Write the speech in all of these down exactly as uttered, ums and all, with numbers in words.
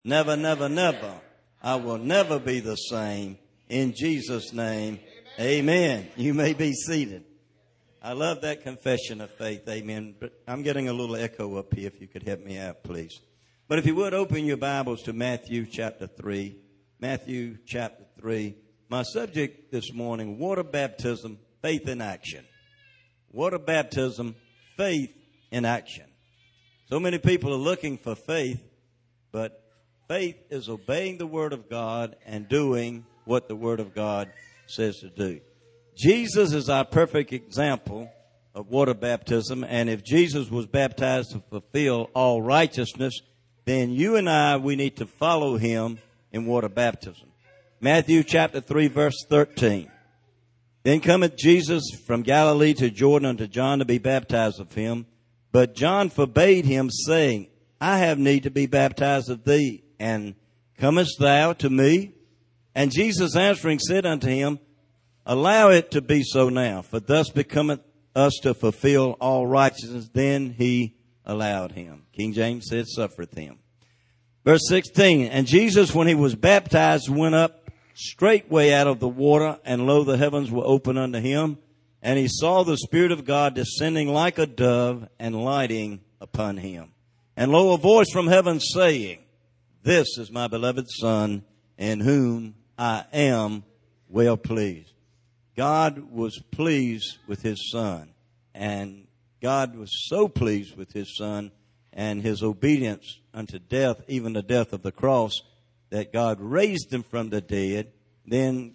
Never, never, never. I will never be the same. In Jesus' name, amen. You may be seated. I love that confession of faith, amen. But I'm getting a little echo up here, if you could help me out, please. But if you would, open your Bibles to Matthew chapter three. Matthew chapter three. My subject this morning, water baptism, faith in action. Water baptism, faith in action. So many people are looking for faith, but faith is obeying the Word of God and doing what the Word of God says to do. Jesus is our perfect example of water baptism, and if Jesus was baptized to fulfill all righteousness, then you and I, we need to follow him in water baptism. Matthew chapter three, verse thirteen. Then cometh Jesus from Galilee to Jordan unto John to be baptized of him. But John forbade him, saying, I have need to be baptized of thee, and comest thou to me? And Jesus answering said unto him, Allow it to be so now, for thus becometh us to fulfill all righteousness. Then he allowed him. King James said, suffereth him. Verse sixteen, And Jesus, when he was baptized, went up straightway out of the water, and lo, the heavens were opened unto him, and he saw the Spirit of God descending like a dove and lighting upon him. And lo, a voice from heaven saying, This is my beloved Son, in whom I am well pleased. God was pleased with his Son, and God was so pleased with his Son and his obedience unto death, even the death of the cross, that God raised him from the dead. Then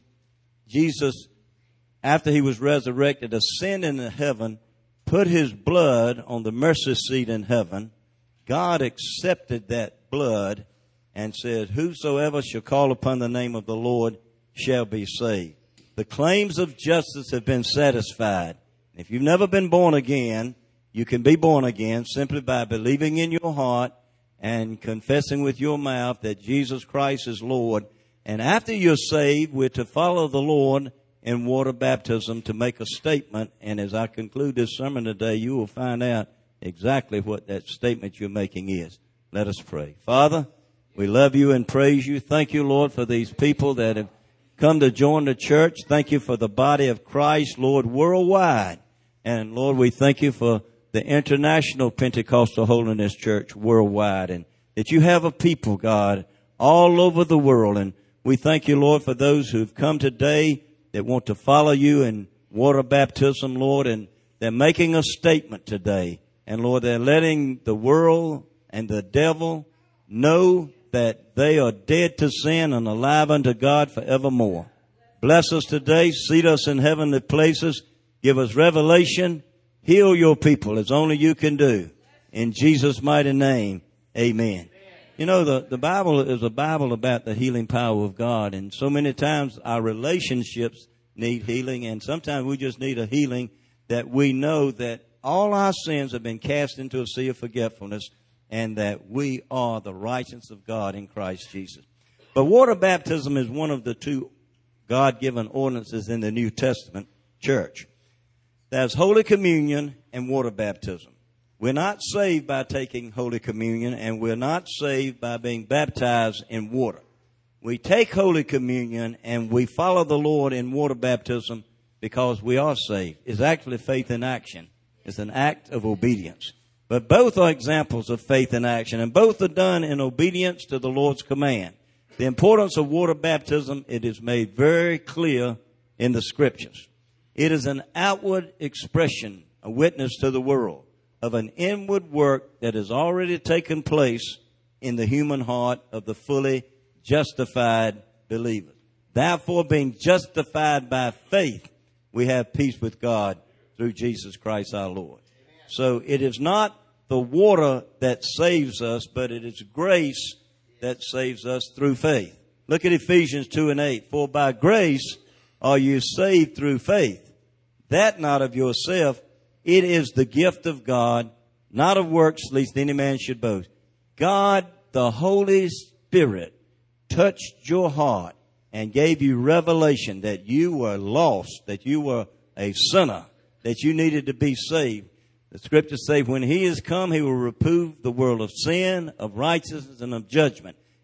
Jesus, after he was resurrected, ascended into heaven, put his blood on the mercy seat in heaven. God accepted that blood and said, Whosoever shall call upon the name of the Lord shall be saved. The claims of justice have been satisfied. If you've never been born again, you can be born again simply by believing in your heart and confessing with your mouth that Jesus Christ is Lord. And after you're saved, we're to follow the Lord in water baptism to make a statement. And as I conclude this sermon today, you will find out exactly what that statement you're making is. Let us pray. Father, we love you and praise you. Thank you, Lord, for these people that have come to join the church. Thank you for the body of Christ, Lord, worldwide. And Lord, we thank you for the International Pentecostal Holiness Church worldwide, and that you have a people, God, all over the world. And we thank you, Lord, for those who've come today that want to follow you in water baptism, Lord, and they're making a statement today. And Lord, they're letting the world and the devil know that they are dead to sin and alive unto God forevermore. Bless us today. Seat us in heavenly places. Give us revelation. Heal your people as only you can do. In Jesus' mighty name, amen. You know, the, the Bible is a Bible about the healing power of God. And so many times our relationships need healing. And sometimes we just need a healing that we know that all our sins have been cast into a sea of forgetfulness, and that we are the righteousness of God in Christ Jesus. But water baptism is one of the two God-given ordinances in the New Testament church. There's Holy Communion and water baptism. We're not saved by taking Holy Communion, and we're not saved by being baptized in water. We take Holy Communion and we follow the Lord in water baptism because we are saved. It's actually faith in action. It's an act of obedience. But both are examples of faith in action, and both are done in obedience to the Lord's command. The importance of water baptism, it is made very clear in the Scriptures. It is an outward expression, a witness to the world, of an inward work that has already taken place in the human heart of the fully justified believer. Therefore, being justified by faith, we have peace with God through Jesus Christ our Lord. So it is not the water that saves us, but it is grace that saves us through faith. Look at Ephesians two and eight. For by grace are you saved through faith, that not of yourself, it is the gift of God, not of works, lest any man should boast. God, the Holy Spirit, touched your heart and gave you revelation that you were lost, that you were a sinner, that you needed to be saved. The Scriptures say when he is come, he will reprove the world of sin, of righteousness, and of judgment.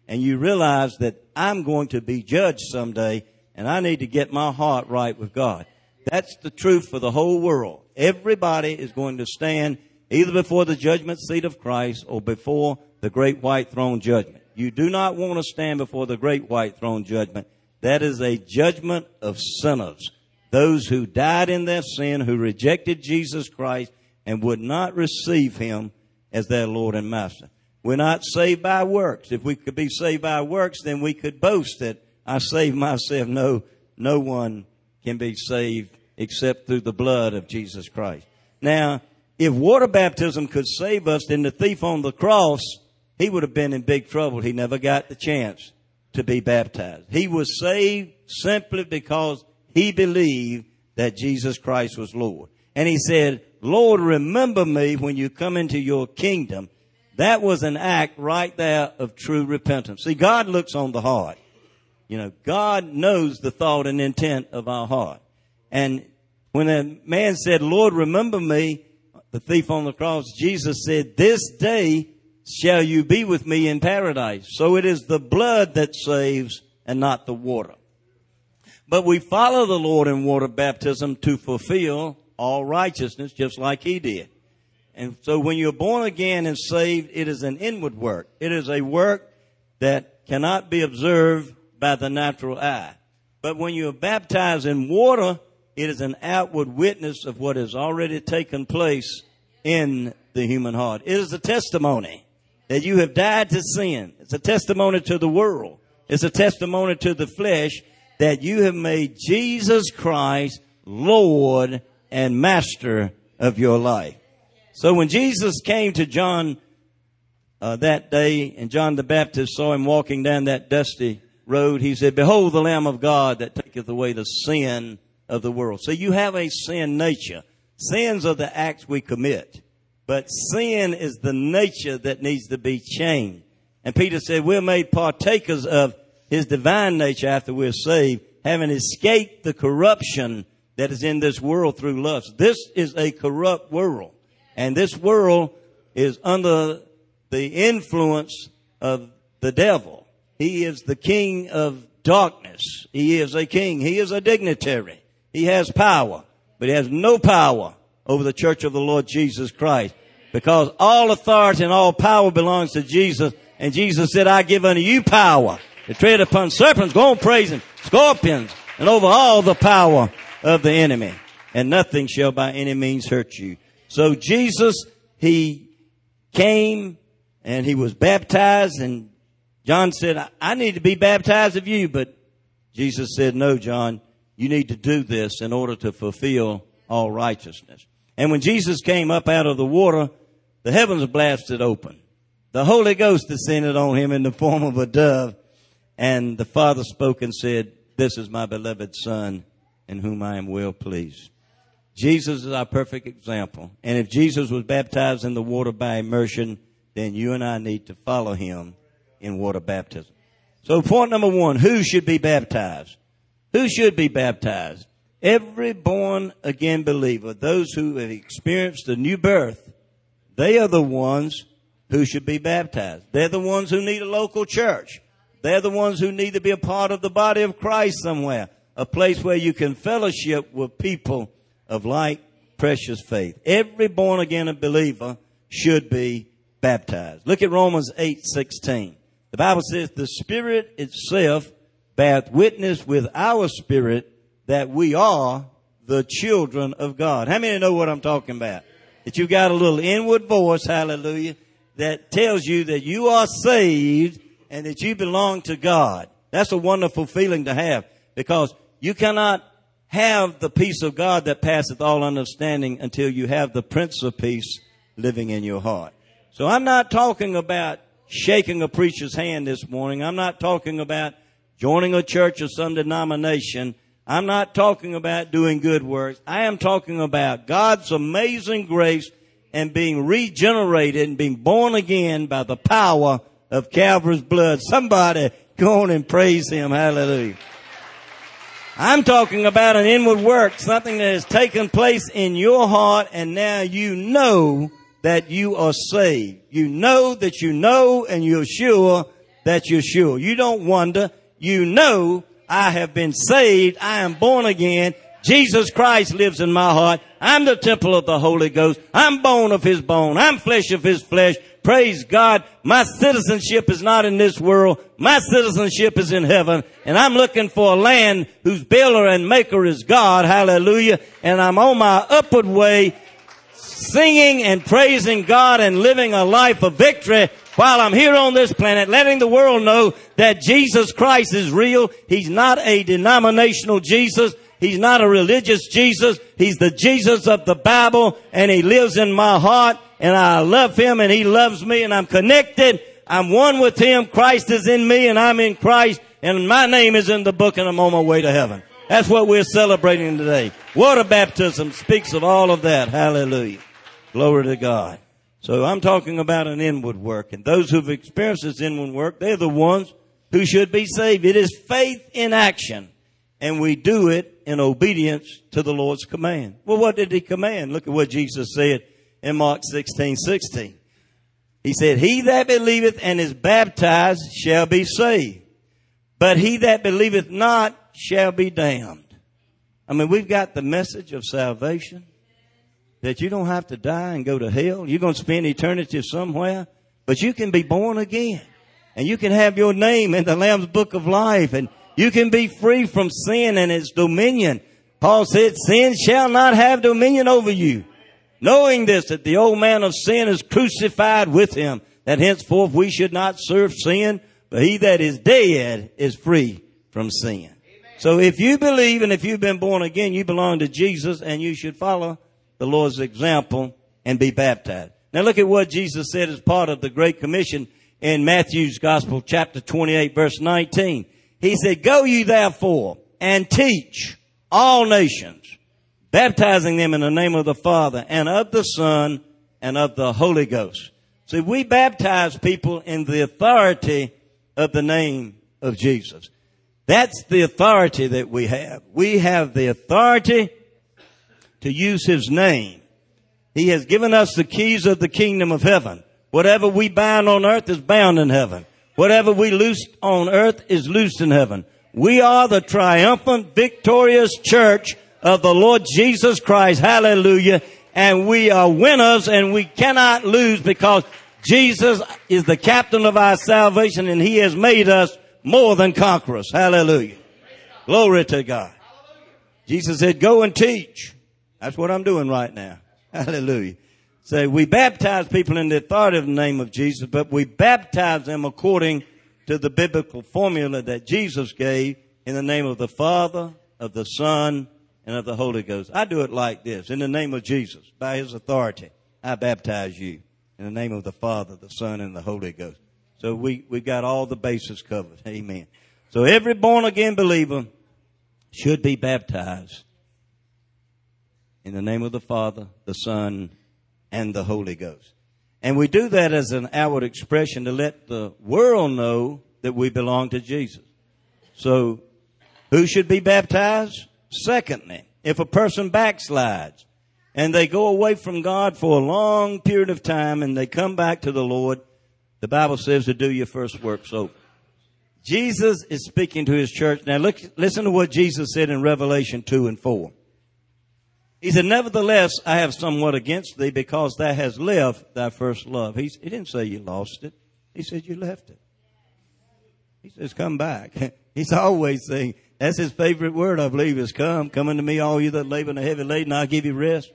and you realize that I'm going to be judged someday, and I need to get my heart right with God. That's the truth for the whole world. Everybody is going to stand either before the judgment seat of Christ or before the great white throne judgment. You do not want to stand before the great white throne judgment. That is a judgment of sinners. Those who died in their sin, who rejected Jesus Christ and would not receive him as their Lord and Master. We're not saved by works. If we could be saved by works, then we could boast that I saved myself. No, no one can be saved except through the blood of Jesus Christ. Now, if water baptism could save us, then the thief on the cross, he would have been in big trouble. He never got the chance to be baptized. He was saved simply because he believed that Jesus Christ was Lord. And he said, Lord, remember me when you come into your kingdom. That was an act right there of true repentance. See, God looks on the heart. You know, God knows the thought and intent of our heart. And when a man said, Lord, remember me, the thief on the cross, Jesus said, this day shall you be with me in paradise. So it is the blood that saves and not the water. But we follow the Lord in water baptism to fulfill all righteousness, just like he did. And so when you're born again and saved, it is an inward work. It is a work that cannot be observed by the natural eye. But when you're baptized in water, it is an outward witness of what has already taken place in the human heart. It is a testimony that you have died to sin. It's a testimony to the world. It's a testimony to the flesh that you have made Jesus Christ Lord and Master of your life. So when Jesus came to John uh, that day, and John the Baptist saw him walking down that dusty road, he said, behold the Lamb of God that taketh away the sin of the world. So you have a sin nature. Sins are the acts we commit. But sin is the nature that needs to be changed. And Peter said, we're made partakers of his divine nature after we're saved, having escaped the corruption that is in this world through lust. This is a corrupt world. And this world is under the influence of the devil. He is the king of darkness. He is a king. He is a dignitary. He has power, but he has no power over the church of the Lord Jesus Christ, because all authority and all power belongs to Jesus. And Jesus said, I give unto you power to tread upon serpents, go on praising, scorpions, and over all the power of the enemy. And nothing shall by any means hurt you. So Jesus, he came and he was baptized, and John said, I need to be baptized of you. But Jesus said, no, John, you need to do this in order to fulfill all righteousness. And when Jesus came up out of the water, the heavens blasted open. The Holy Ghost descended on him in the form of a dove. And the Father spoke and said, this is my beloved Son, in whom I am well pleased. Jesus is our perfect example. And if Jesus was baptized in the water by immersion, then you and I need to follow him in water baptism. So point number one, who should be baptized? Who should be baptized? Every born again believer, those who have experienced a new birth, they are the ones who should be baptized. They're the ones who need a local church. They're the ones who need to be a part of the body of Christ somewhere, a place where you can fellowship with people of like precious faith. Every born again believer should be baptized. Look at Romans eight sixteen. The Bible says, the Spirit itself beareth witness with our spirit that we are the children of God. How many know what I'm talking about? That you got a little inward voice, hallelujah, that tells you that you are saved and that you belong to God. That's a wonderful feeling to have, because you cannot have the peace of God that passeth all understanding until you have the Prince of Peace living in your heart. So I'm not talking about shaking a preacher's hand this morning. I'm not talking about joining a church or some denomination. I'm not talking about doing good works. I am talking about God's amazing grace and being regenerated and being born again by the power of Calvary's blood. Somebody go on and praise him. Hallelujah. I'm talking about an inward work, something that has taken place in your heart, and now you know that you are saved. You know that you know, and you're sure that you're sure. You don't wonder. You know, I have been saved. I am born again. Jesus Christ lives in my heart. I'm the temple of the Holy Ghost. I'm bone of his bone. I'm flesh of his flesh. Praise God. My citizenship is not in this world. My citizenship is in heaven. And I'm looking for a land whose builder and maker is God. Hallelujah. And I'm on my upward way, singing and praising God and living a life of victory while I'm here on this planet, letting the world know that Jesus Christ is real. He's not a denominational Jesus. He's not a religious Jesus. He's the Jesus of the Bible, and he lives in my heart, and I love him, and he loves me, and I'm connected. I'm one with him. Christ is in me, and I'm in Christ, and my name is in the book, and I'm on my way to heaven. That's what we're celebrating today. Water baptism speaks of all of that. Hallelujah. Glory to God. So I'm talking about an inward work, and those who've experienced this inward work, they're the ones who should be saved. It is faith in action, and we do it in obedience to the Lord's command. Well, what did he command? Look at what Jesus said in Mark sixteen sixteen. He said, he that believeth and is baptized shall be saved, but he that believeth not shall be damned. I mean, we've got the message of salvation, that you don't have to die and go to hell. You're going to spend eternity somewhere, but you can be born again, and you can have your name in the Lamb's book of life, and you can be free from sin and its dominion. Paul said, sin shall not have dominion over you. Knowing this, that the old man of sin is crucified with him, that henceforth we should not serve sin, but he that is dead is free from sin. Amen. So if you believe and if you've been born again, you belong to Jesus, and you should follow the Lord's example and be baptized. Now look at what Jesus said as part of the Great Commission in Matthew's Gospel, chapter twenty-eight, verse nineteen. He said, go ye therefore and teach all nations, baptizing them in the name of the Father and of the Son and of the Holy Ghost. See, we baptize people in the authority of the name of Jesus. That's the authority that we have. We have the authority to use his name. He has given us the keys of the kingdom of heaven. Whatever we bind on earth is bound in heaven. Whatever we loose on earth is loosed in heaven. We are the triumphant, victorious church of the Lord Jesus Christ. Hallelujah. And we are winners, and we cannot lose, because Jesus is the captain of our salvation, and he has made us more than conquerors. Hallelujah. Glory to God. Jesus said, go and teach. That's what I'm doing right now. Hallelujah. So we baptize people in the authority of the name of Jesus, but we baptize them according to the biblical formula that Jesus gave, in the name of the Father, of the Son, and of the Holy Ghost. I do it like this. In the name of Jesus, by his authority, I baptize you. In the name of the Father, the Son, and the Holy Ghost. So we, we got all the bases covered. Amen. So every born again believer should be baptized in the name of the Father, the Son, and the Holy Ghost. And we do that as an outward expression to let the world know that we belong to Jesus. So who should be baptized? Secondly, if a person backslides and they go away from God for a long period of time and they come back to the Lord, the Bible says to do your first works over. Jesus is speaking to his church. Now look, listen to what Jesus said in Revelation two and four. He said, nevertheless, I have somewhat against thee, because thou hast left thy first love. He, he didn't say you lost it. He said you left it. He says, come back. He's always saying, that's his favorite word, I believe, is come. Come unto me, all you that labor and are heavy laden, I'll give you rest.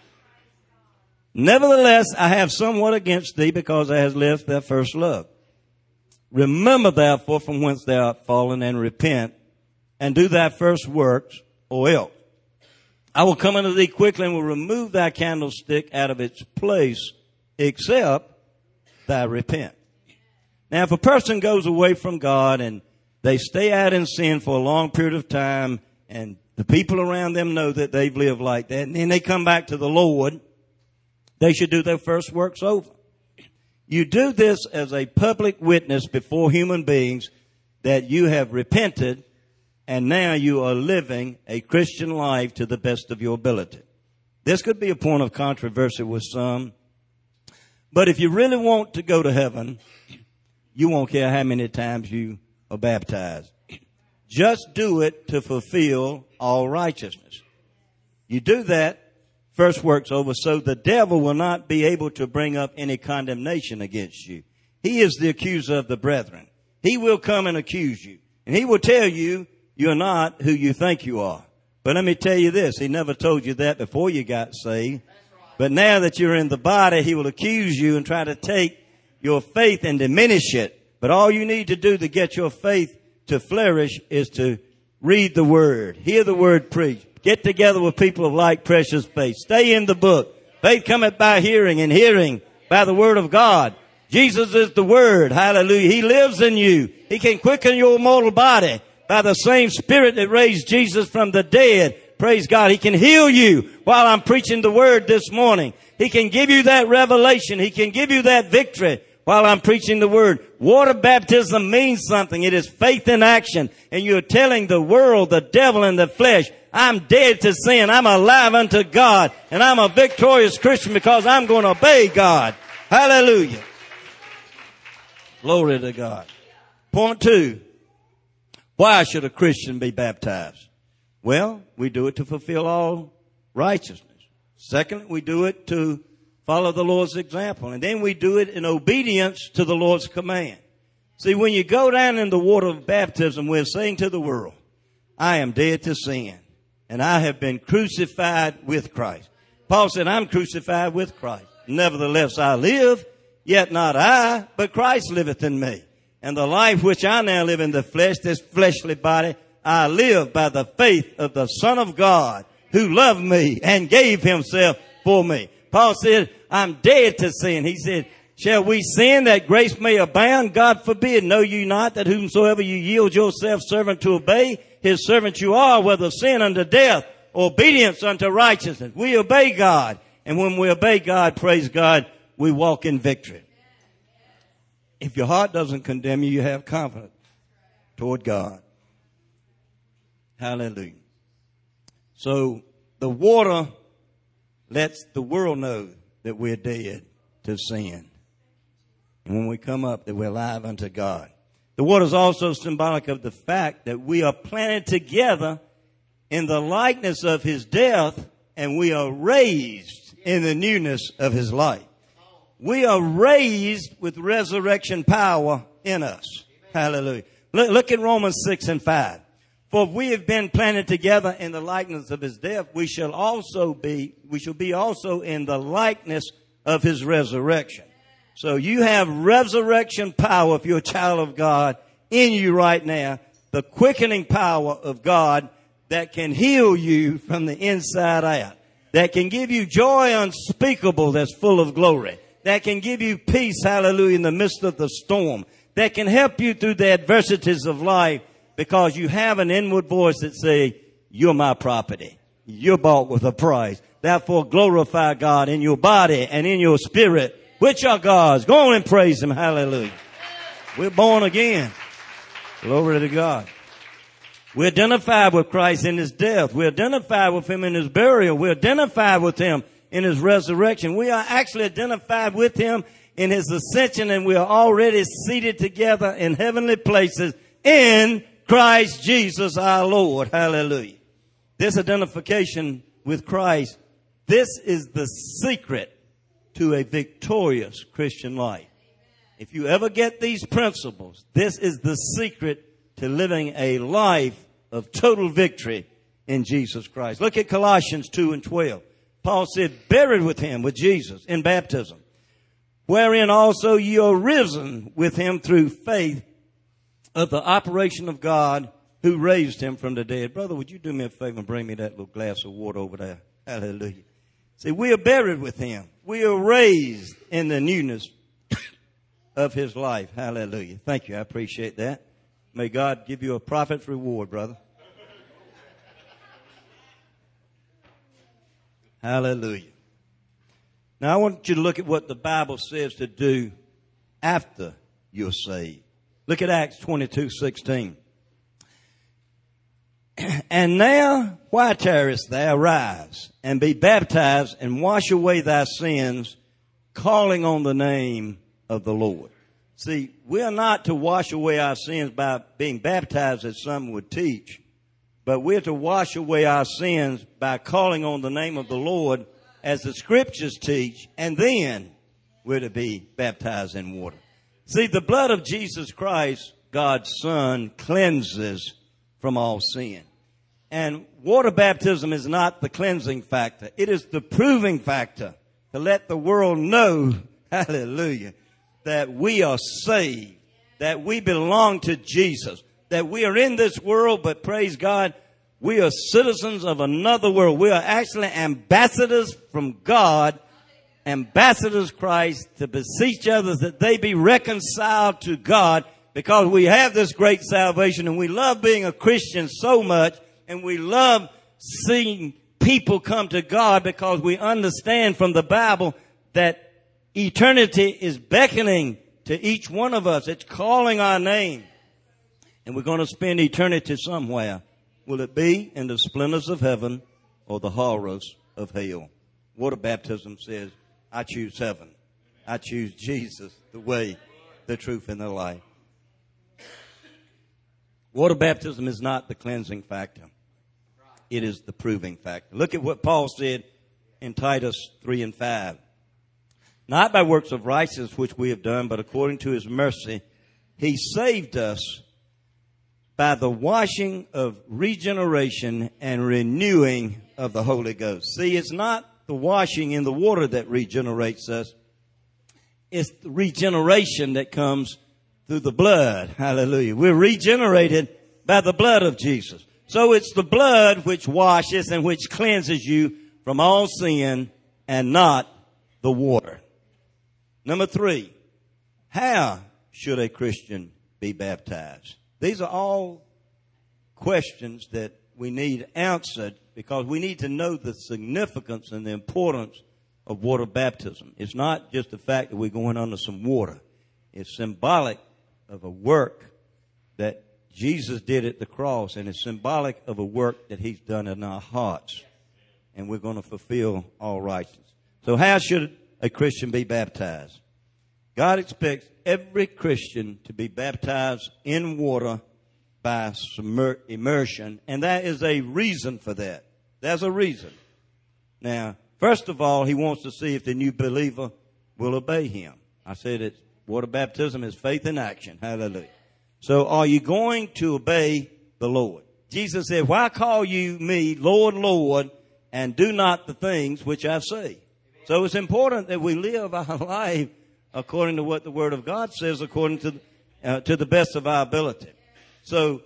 Nevertheless, I have somewhat against thee, because thou hast left thy first love. Remember therefore from whence thou art fallen, and repent, and do thy first works, or else I will come unto thee quickly, and will remove thy candlestick out of its place, except thou repent. Now, if a person goes away from God and they stay out in sin for a long period of time, and the people around them know that they've lived like that, and then they come back to the Lord, they should do their first works over. You do this as a public witness before human beings that you have repented, and now you are living a Christian life to the best of your ability. This could be a point of controversy with some. But if you really want to go to heaven, You won't care how many times you are baptized. Just do it to fulfill all righteousness. You do that, first work's over, so the devil will not be able to bring up any condemnation against you. He is the accuser of the brethren. He will come and accuse you. And he will tell you you're not who you think you are. But let me tell you this, he never told you that before you got saved. But now that you're in the body, he will accuse you and try to take your faith and diminish it. But all you need to do to get your faith to flourish is to read the word, hear the word preached, get together with people of like precious faith, stay in the book. Faith cometh by hearing, and hearing by the word of God. Jesus is the word. Hallelujah. He lives in you. He can quicken your mortal body by the same spirit that raised Jesus from the dead. Praise God. He can heal you while I'm preaching the word this morning. He can give you that revelation. He can give you that victory while I'm preaching the word. Water baptism means something. It is faith in action. And you're telling the world, the devil, and the flesh, I'm dead to sin. I'm alive unto God. And I'm a victorious Christian because I'm going to obey God. Hallelujah. Glory to God. Point two. Why should a Christian be baptized? Well, we do it to fulfill all righteousness. Second, we do it to follow the Lord's example. And then we do it in obedience to the Lord's command. See, when you go down in the water of baptism, we're saying to the world, I am dead to sin, and I have been crucified with Christ. Paul said, I'm crucified with Christ. Nevertheless, I live, yet not I, but Christ liveth in me. And the life which I now live in the flesh, this fleshly body, I live by the faith of the Son of God who loved me and gave himself for me. Paul said, I'm dead to sin. He said, shall we sin that grace may abound? God forbid. Know you not that whomsoever you yield yourself servant to obey, his servant you are, whether sin unto death, obedience unto righteousness. We obey God. And when we obey God, praise God, we walk in victory. If your heart doesn't condemn you, you have confidence toward God. Hallelujah. So the water lets the world know that we're dead to sin. And when we come up, that we're alive unto God. The water is also symbolic of the fact that we are planted together in the likeness of his death, and we are raised in the newness of his life. We are raised with resurrection power in us. Hallelujah. Look, look at Romans six and five. For if we have been planted together in the likeness of his death, we shall also be, we shall be also in the likeness of his resurrection. So you have resurrection power if you're a child of God in you right now. The quickening power of God that can heal you from the inside out. That can give you joy unspeakable that's full of glory. That can give you peace, hallelujah, in the midst of the storm. That can help you through the adversities of life because you have an inward voice that says, you're my property. You're bought with a price. Therefore, glorify God in your body and in your spirit, which are God's. Go on and praise him. Hallelujah. We're born again. Glory to God. We're identified with Christ in his death. We're identified with him in his burial. We're identified with him in his resurrection. We are actually identified with him in his ascension, and we are already seated together in heavenly places in Christ Jesus our Lord. Hallelujah. This identification with Christ, this is the secret to a victorious Christian life. If you ever get these principles, this is the secret to living a life of total victory in Jesus Christ. Look at Colossians two and twelve. Paul said, buried with him, with Jesus, in baptism, wherein also ye are risen with him through faith of the operation of God who raised him from the dead. Brother, would you do me a favor and bring me that little glass of water over there? Hallelujah. See, we are buried with him. We are raised in the newness of his life. Hallelujah. Thank you. I appreciate that. May God give you a prophet's reward, brother. Hallelujah. Now, I want you to look at what the Bible says to do after you're saved. Look at Acts twenty-two sixteen. And now, why tarriest thou? Arise and be baptized and wash away thy sins, calling on the name of the Lord. See, we're not to wash away our sins by being baptized, as some would teach, but we're to wash away our sins by calling on the name of the Lord, as the Scriptures teach, and then we're to be baptized in water. See, the blood of Jesus Christ, God's Son, cleanses from all sin. And water baptism is not the cleansing factor. It is the proving factor to let the world know, hallelujah, that we are saved, that we belong to Jesus, that we are in this world, but praise God, we are citizens of another world. We are actually ambassadors from God, ambassadors Christ, to beseech others that they be reconciled to God, because we have this great salvation and we love being a Christian so much, and we love seeing people come to God because we understand from the Bible that eternity is beckoning to each one of us. It's calling our name. And we're going to spend eternity somewhere. Will it be in the splendors of heaven or the horrors of hell? Water baptism says, I choose heaven. I choose Jesus, the way, the truth, and the life. Water baptism is not the cleansing factor. It is the proving factor. Look at what Paul said in Titus three and five. Not by works of righteousness which we have done, but according to his mercy, he saved us by the washing of regeneration and renewing of the Holy Ghost. See, it's not the washing in the water that regenerates us. It's the regeneration that comes through the blood. Hallelujah. We're regenerated by the blood of Jesus. So it's the blood which washes and which cleanses you from all sin, and not the water. Number three, how should a Christian be baptized? These are all questions that we need answered, because we need to know the significance and the importance of water baptism. It's not just the fact that we're going under some water. It's symbolic of a work that Jesus did at the cross, and it's symbolic of a work that he's done in our hearts. And we're going to fulfill all righteousness. So how should a Christian be baptized? God expects every Christian to be baptized in water by immersion, and there is a reason for that. There's a reason. Now, first of all, he wants to see if the new believer will obey him. I said that water baptism is faith in action. Hallelujah. So are you going to obey the Lord? Jesus said, why call you me Lord, Lord, and do not the things which I say? So it's important that we live our life according to what the Word of God says, according to, uh, to the best of our ability. So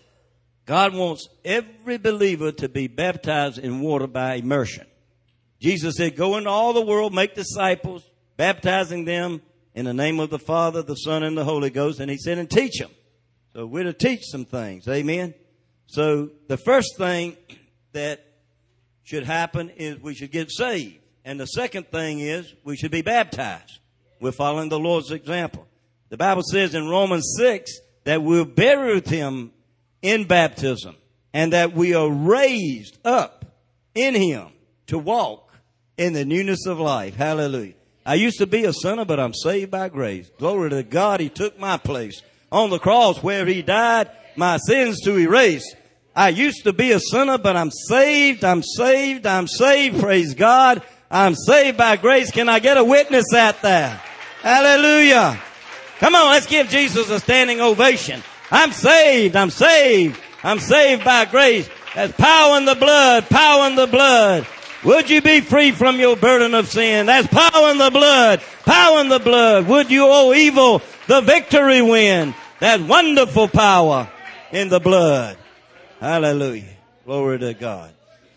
God wants every believer to be baptized in water by immersion. Jesus said, go into all the world, make disciples, baptizing them in the name of the Father, the Son, and the Holy Ghost. And he said, and teach them. So we're to teach some things. Amen. So the first thing that should happen is we should get saved. And the second thing is we should be baptized. We're following the Lord's example. The Bible says in Romans six that we're buried with him in baptism, and that we are raised up in him to walk in the newness of life. Hallelujah. I used to be a sinner, but I'm saved by grace. Glory to God. He took my place on the cross where he died, my sins to erase. I used to be a sinner, but I'm saved. I'm saved. I'm saved. Praise God. I'm saved by grace. Can I get a witness out there? Hallelujah. Come on, let's give Jesus a standing ovation. I'm saved. I'm saved. I'm saved by grace. There's power in the blood. Power in the blood. Would you be free from your burden of sin? There's power in the blood. Power in the blood. Would you, oh evil, the victory win? That wonderful power in the blood. Hallelujah. Glory to God.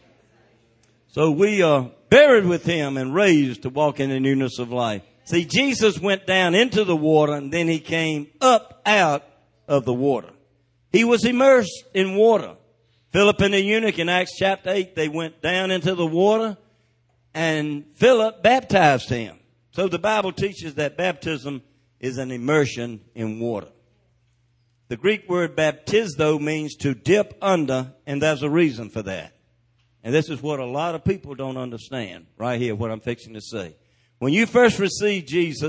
So we are buried with him and raised to walk in the newness of life. See, Jesus went down into the water, and then he came up out of the water. He was immersed in water. Philip and the eunuch in Acts chapter eight, they went down into the water, and Philip baptized him. So the Bible teaches that baptism is an immersion in water. The Greek word baptizo means to dip under, and there's a reason for that. And this is what a lot of people don't understand right here, what I'm fixing to say. When you first received Jesus,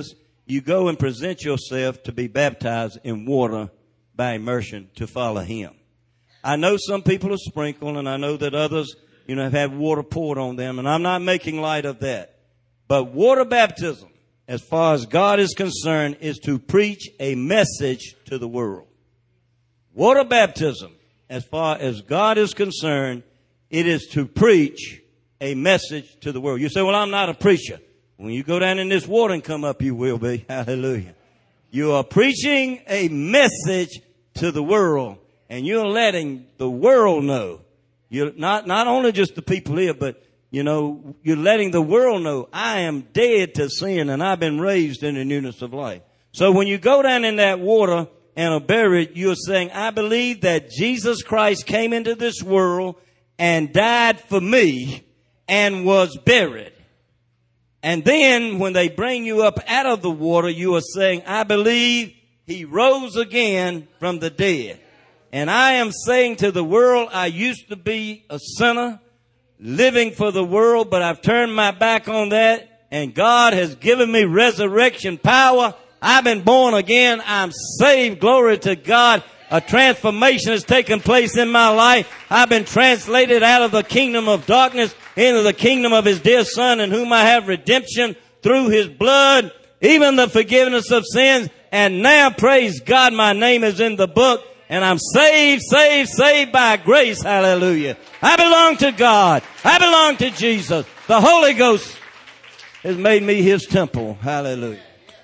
you go and present yourself to be baptized in water by immersion to follow him. I know some people are sprinkled, and I know that others, you know, have had water poured on them, and I'm not making light of that. But water baptism, as far as God is concerned, is to preach a message to the world. Water baptism, as far as God is concerned, it is to preach a message to the world. You say, well, I'm not a preacher. When you go down in this water and come up, you will be. Hallelujah. You are preaching a message to the world, and you're letting the world know. You're not, not only just the people here, but, you know, you're letting the world know I am dead to sin and I've been raised in the newness of life. So when you go down in that water and are buried, you're saying, I believe that Jesus Christ came into this world and died for me and was buried. And then when they bring you up out of the water, you are saying, I believe he rose again from the dead. And I am saying to the world, I used to be a sinner living for the world, but I've turned my back on that, and God has given me resurrection power. I've been born again. I'm saved. Glory to God. A transformation has taken place in my life. I've been translated out of the kingdom of darkness into the kingdom of his dear Son, in whom I have redemption through his blood, even the forgiveness of sins. And now, praise God, my name is in the book. And I'm saved, saved, saved by grace. Hallelujah. I belong to God. I belong to Jesus. The Holy Ghost has made me his temple. Hallelujah.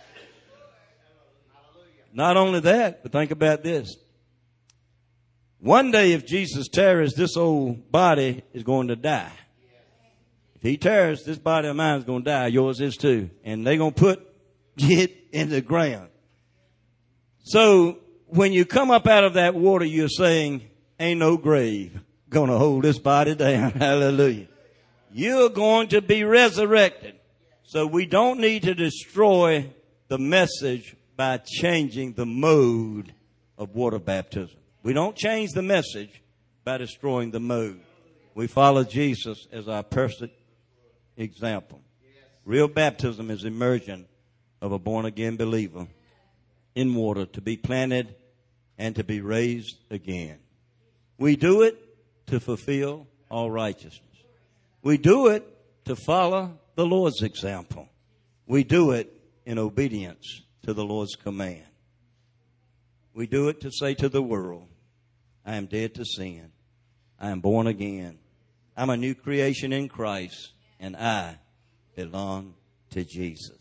Not only that, but think about this. One day, if Jesus tarries, this old body is going to die. If he tarries, this body of mine is going to die. Yours is too. And they're going to put it in the ground. So, when you come up out of that water, you're saying, ain't no grave going to hold this body down. Hallelujah. You're going to be resurrected. So we don't need to destroy the message by changing the mode of water baptism. We don't change the message by destroying the mode. We follow Jesus as our perfect example. Real baptism is immersion of a born-again believer in water to be planted and to be raised again. We do it to fulfill all righteousness. We do it to follow the Lord's example. We do it in obedience to the Lord's command. We do it to say to the world, I am dead to sin. I am born again. I'm a new creation in Christ, and I belong to Jesus.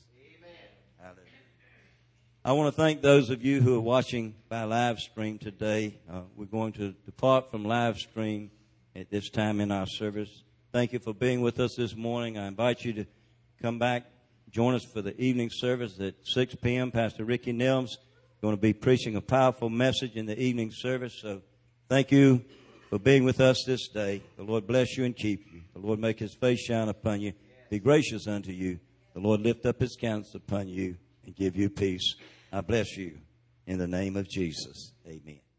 I want to thank those of you who are watching by live stream today. Uh, we're going to depart from live stream at this time in our service. Thank you for being with us this morning. I invite you to come back, join us for the evening service at six p.m. Pastor Ricky Nelms is going to be preaching a powerful message in the evening service. So thank you for being with us this day. The Lord bless you and keep you. The Lord make his face shine upon you, be gracious unto you. The Lord lift up his countenance upon you and give you peace. I bless you in the name of Jesus. Amen.